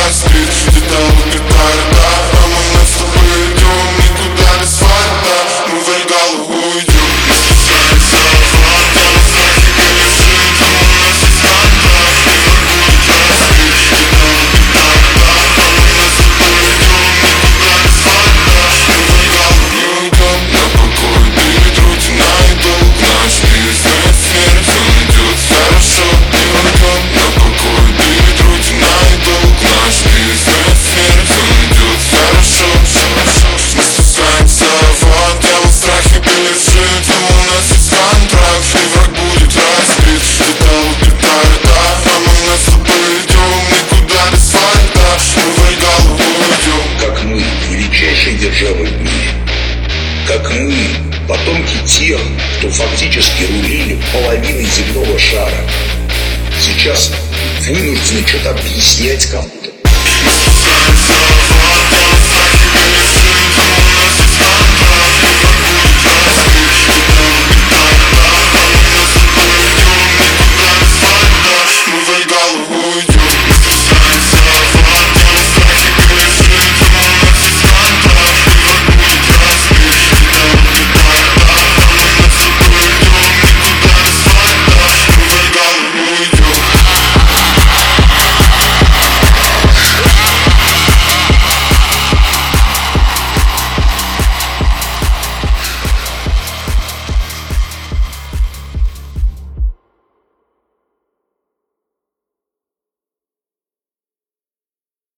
распит. Где-то петарда, а мы на с тобой идем никуда без фарта. Мы в Альгалу уйдем. Если сядется флаг, я на страхе пережит, а у нас есть контракт. Мир будет распит. Где-то петарда, а мы на с тобой идем никуда без фарта. Мы в Альгалу не уйдем. На покой перед рутиной долг наш бизнес, смерть, все найдет хорошо. Не уйдем. На покой перед рутиной долг наш бизнес, смерть, все найдет хорошо. Мы спускаемся в ад, дьявол в страхе бежит, но у нас есть контракт, и враг будет разбит. Где-то петарда, а мы на с тобой идем никуда без фарта. Мы в Альгалу уйдем. Как мы, величайшей державы в мире, как мы, потомки тех, кто фактически рулили половиной земного шара, сейчас вынуждены что-то объяснять кому-то.